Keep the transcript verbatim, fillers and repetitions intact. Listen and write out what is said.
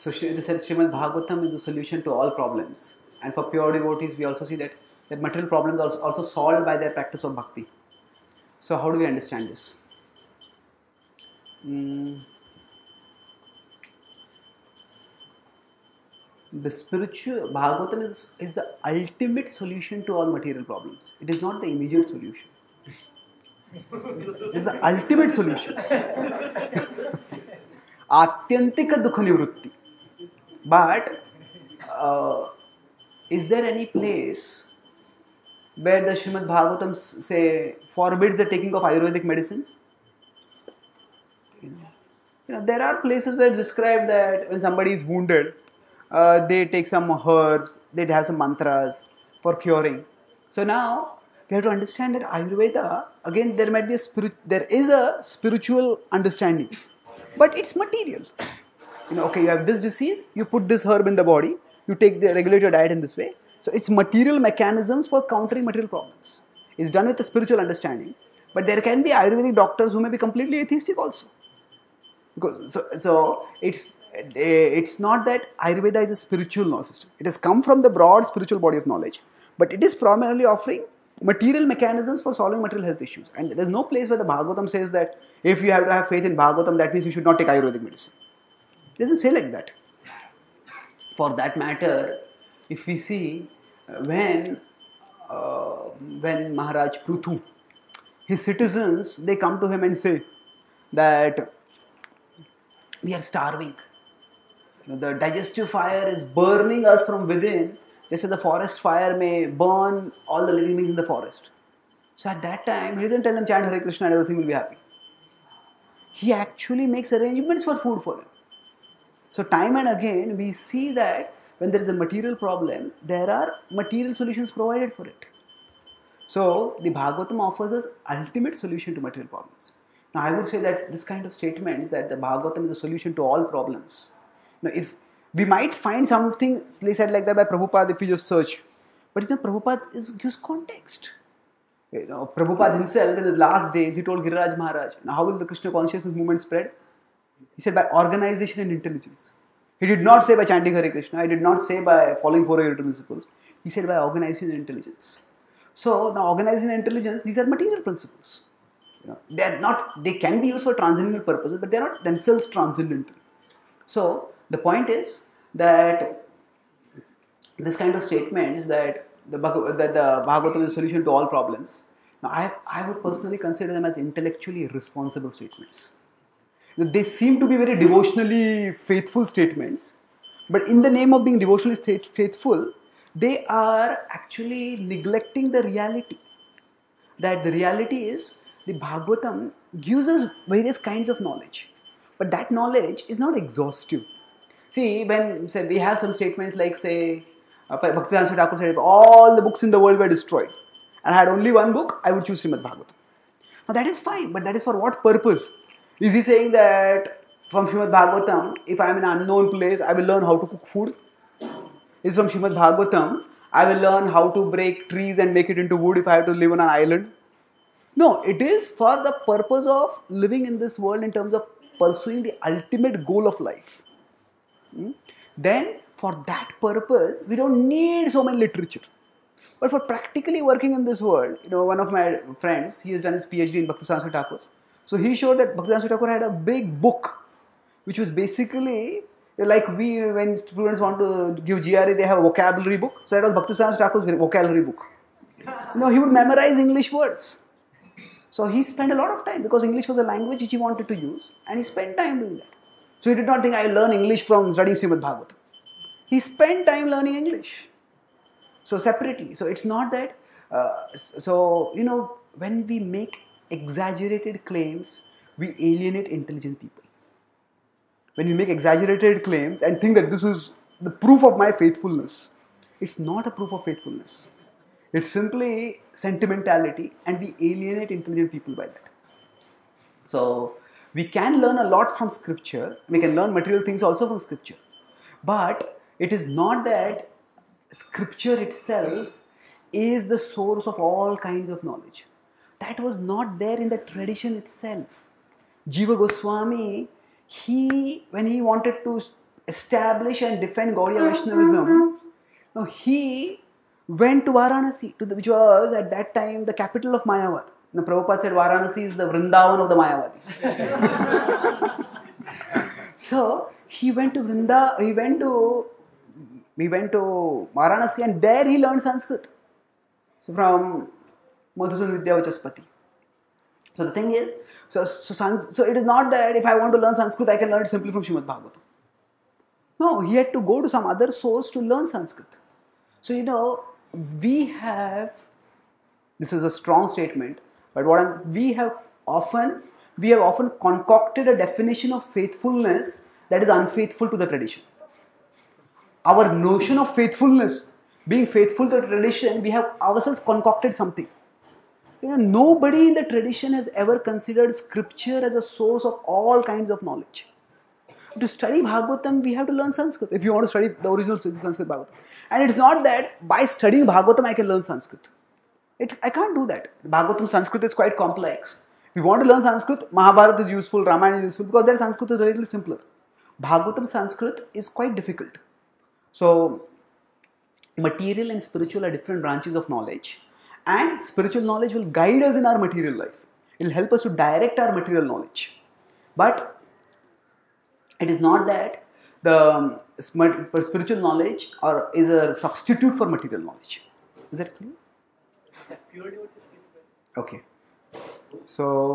So they said Srimad Bhagavatam is the solution to all problems. And for pure devotees, we also see that, that material problems are also solved by their practice of bhakti. So how do we understand this? Mm. The spiritual Bhagavatam is, is the ultimate solution to all material problems. It is not the immediate solution. It is the ultimate solution. Atyantika dukha nivrutti. But uh, is there any place where the Srimad Bhagavatam say forbids the taking of Ayurvedic medicines? You know, you know, there are places where it's described that when somebody is wounded, uh, they take some herbs, they have some mantras for curing. So now we have to understand that Ayurveda, again, there might be a spirit, there is a spiritual understanding, but it's material. You know, okay, you have this disease, you put this herb in the body, you take the regulate your diet in this way. So it's material mechanisms for countering material problems. It's done with a spiritual understanding, but there can be Ayurvedic doctors who may be completely atheistic also. Because so, so it's it's not that Ayurveda is a spiritual law system. It has come from the broad spiritual body of knowledge, but it is primarily offering material mechanisms for solving material health issues. And there's no place where the Bhagavatam says that if you have to have faith in Bhagavatam, that means you should not take Ayurvedic medicine. It doesn't say like that. For that matter, if we see uh, when uh, when Maharaj Prithu, his citizens, they come to him and say that we are starving. You know, the digestive fire is burning us from within, just as the forest fire may burn all the living beings in the forest. So at that time, he didn't tell them chant Hare Krishna and everything will be happy. He actually makes arrangements for food for them. So time and again, we see that when there is a material problem, there are material solutions provided for it. So the Bhagavatam offers us ultimate solution to material problems. Now I would say that this kind of statement that the Bhagavatam is the solution to all problems. Now if we might find something said like that by Prabhupada if we just search, but you know, Prabhupada is, gives context. You know, Prabhupada himself in the last days he told Giriraj Maharaj, now how will the Krishna consciousness movement spread? He said by organization and intelligence. He did not say by chanting Hare Krishna. He did not say by following four Yoga principles. He said by organization and intelligence. So now organization and intelligence, these are material principles. You know, they are not. They can be used for transcendental purposes, but they are not themselves transcendental. So the point is that this kind of statements that the that the Bhagavatam is a solution to all problems. Now I I would personally consider them as intellectually responsible statements. They seem to be very devotionally faithful statements, but in the name of being devotionally faithful, they are actually neglecting the reality. That the reality is the Bhagavatam gives us various kinds of knowledge, but that knowledge is not exhaustive. See, when say, we have some statements like say, Bhaktisiddhanta Thakur said, if all the books in the world were destroyed and I had only one book, I would choose Srimad Bhagavatam. Now that is fine, but that is for what purpose? Is he saying that from Srimad Bhagavatam, if I am in an unknown place, I will learn how to cook food? Is from Srimad Bhagavatam, I will learn how to break trees and make it into wood if I have to live on an island? No, it is for the purpose of living in this world in terms of pursuing the ultimate goal of life. Hmm? Then, for that purpose, we don't need so much literature. But for practically working in this world, you know, one of my friends, he has done his PhD in Bhaktisiddhanta Thakur. So he showed that Bhaktisiddhanta Thakur had a big book, which was basically like we, when students want to give G R E, they have a vocabulary book. So that was Bhaktisiddhanta Thakur's vocabulary book. You know, he would memorize English words. So he spent a lot of time because English was a language which he wanted to use, and he spent time doing that. So he did not think I will learn English from studying Srimad Bhagavatam. He spent time learning English. So separately. So it's not that. Uh, so you know, when we make exaggerated claims, we alienate intelligent people. When we make exaggerated claims and think that this is the proof of my faithfulness, it's not a proof of faithfulness. It's simply sentimentality, and we alienate intelligent people by that. So we can learn a lot from scripture. We can learn material things also from scripture. But it is not that scripture itself is the source of all kinds of knowledge. That was not there in the tradition itself. Jiva Goswami, he, when he wanted to establish and defend Gaudiya Vaishnavism, now he went to Varanasi, to the, which was at that time the capital of Mayavad. Now Prabhupada said Varanasi is the Vrindavan of the Mayavadis. So he went to Vrinda, he went to he went to Varanasi, and there he learned Sanskrit. So from Madhusudan Vidyavachaspati. So the thing is, so, so, so it is not that if I want to learn Sanskrit, I can learn it simply from Srimad Bhagavatam. No, he had to go to some other source to learn Sanskrit. So, you know, we have, this is a strong statement, but what I'm, we have often, we have often concocted a definition of faithfulness that is unfaithful to the tradition. Our notion of faithfulness, being faithful to the tradition, we have ourselves concocted something. You know, nobody in the tradition has ever considered scripture as a source of all kinds of knowledge. To study Bhagavatam, we have to learn Sanskrit. If you want to study the original Sanskrit Bhagavatam. And it's not that by studying Bhagavatam I can learn Sanskrit. It, I can't do that. Bhagavatam Sanskrit is quite complex. If you want to learn Sanskrit, Mahabharata is useful, Ramayana is useful, because their Sanskrit is relatively simpler. Bhagavatam Sanskrit is quite difficult. So, material and spiritual are different branches of knowledge. And spiritual knowledge will guide us in our material life. It will help us to direct our material knowledge. But it is not that the spiritual knowledge or is a substitute for material knowledge. Is that clear? Pure devotee is okay. So